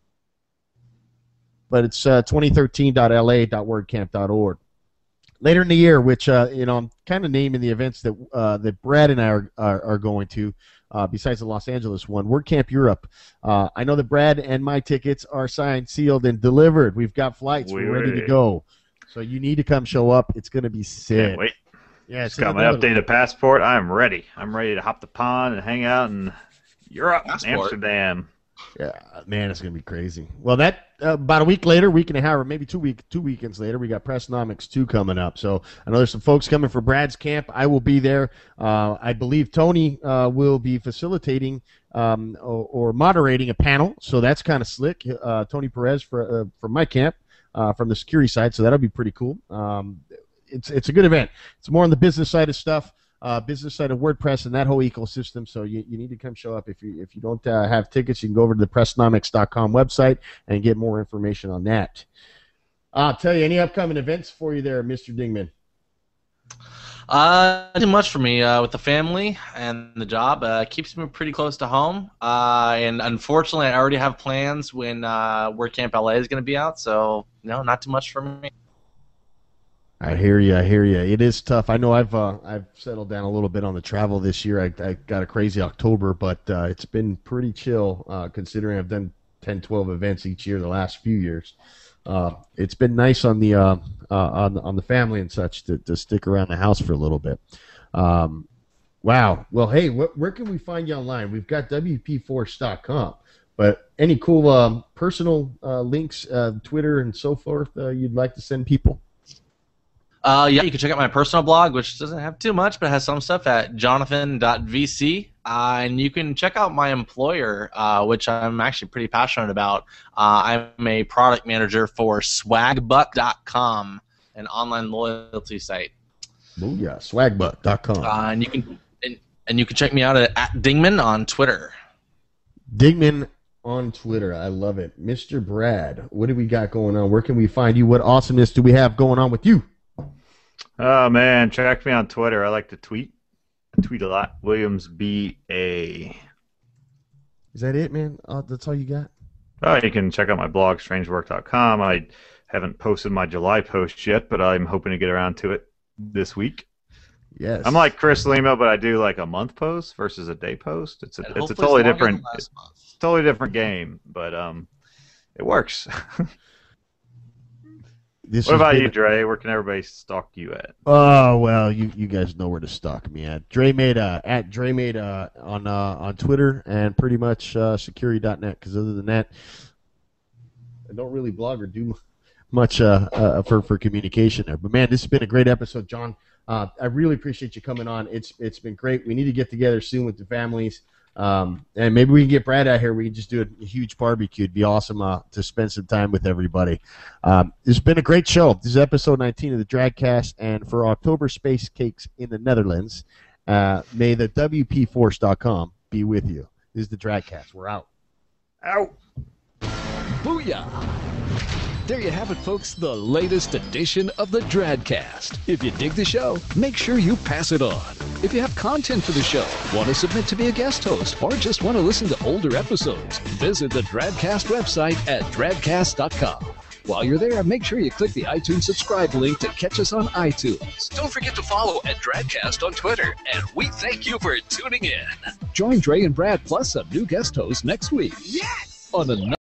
But it's uh, twenty thirteen dot L A dot wordcamp dot org. Later in the year, which uh, you know, I'm kind of naming the events that uh, that Brad and I are are, are going to, uh, besides the Los Angeles one, WordCamp Europe. Uh, I know that Brad and my tickets are signed, sealed, and delivered. We've got flights. Wait, We're ready wait. to go. So you need to come show up. It's going to be sick. can't wait. Yeah, it's Just got in my the Netherlands. updated passport. I'm ready. I'm ready to hop the pond and hang out in Europe, Passport? Amsterdam. Yeah, man, it's gonna be crazy. Well, that uh, about a week later, week and a half, or maybe two week, two weekends later, we got Pressnomics two coming up. So I know there's some folks coming for Brad's camp. I will be there. Uh, I believe Tony uh, will be facilitating um, or, or moderating a panel. So that's kind of slick. Uh, Tony Perez for uh, from my camp, uh, from the security side. So that'll be pretty cool. Um, it's it's a good event. It's more on the business side of stuff. Uh, business side of WordPress and that whole ecosystem. So you, you need to come show up. If you if you don't uh, have tickets, you can go over to the pressnomics dot com website and get more information on that. I'll tell you, any upcoming events for you there, Mister Dingman? Uh, not too much for me uh, with the family and the job. Uh, keeps me pretty close to home. Uh, and unfortunately, I already have plans when uh, WordCamp L A is going to be out. So no, not too much for me. I hear you. I hear you. It is tough. I know I've uh, I've settled down a little bit on the travel this year. I, I got a crazy October, but uh, it's been pretty chill uh, considering I've done ten, twelve events each year the last few years. Uh, it's been nice on the uh, uh, on the, on the family and such to, to stick around the house for a little bit. Um, wow. Well, hey, wh- where can we find you online? We've got W P force dot com, but any cool um, personal uh, links, uh, Twitter and so forth, uh, you'd like to send people? Uh, yeah, you can check out my personal blog, which doesn't have too much, but has some stuff at jonathan dot v c. Uh, and you can check out my employer, uh, which I'm actually pretty passionate about. Uh, I'm a product manager for swagbuck dot com, an online loyalty site. Booyah, swagbuck dot com. Uh, and you can and, and you can check me out at, at Dingman on Twitter. Dingman on Twitter. I love it. Mister Brad, what do we got going on? Where can we find you? What awesomeness do we have going on with you? Oh, man. Check me on Twitter. I like to tweet. I tweet a lot. Williams B A. Is that it, man? Oh, that's all you got? Oh, you can check out my blog, strange work dot com. I haven't posted my July post yet, but I'm hoping to get around to it this week. Yes. I'm like Chris Lima, but I do like a month post versus a day post. It's a And it's a hopefully totally longer different than last it's month. a totally different game, but um, it works. This What has about been- you, Dre? Where can everybody stalk you at? Oh well, you, you guys know where to stalk me at. Dre made uh, at Dre made uh, on uh, on Twitter and pretty much uh, security dot net. Because other than that, I don't really blog or do much uh, uh, for for communication there. But man, this has been a great episode, John. Uh, I really appreciate you coming on. It's it's been great. We need to get together soon with the families. Um, and maybe we can get Brad out here. We can just do a, a huge barbecue. It'd be awesome uh, to spend some time with everybody. Um, it's been a great show. This is episode nineteen of the Dragcast, and for October Space Cakes in the Netherlands, uh, may the W P force dot com be with you. This is the Dragcast. We're out. Out. Booyah! There you have it, folks, the latest edition of the Dradcast. If you dig the show, make sure you pass it on. If you have content for the show, want to submit to be a guest host, or just want to listen to older episodes, visit the Dradcast website at dradcast dot com. While you're there, make sure you click the iTunes subscribe link to catch us on iTunes. Don't forget to follow at Dradcast on Twitter, and we thank you for tuning in. Join Dre and Brad plus a new guest host next week. Yes! On another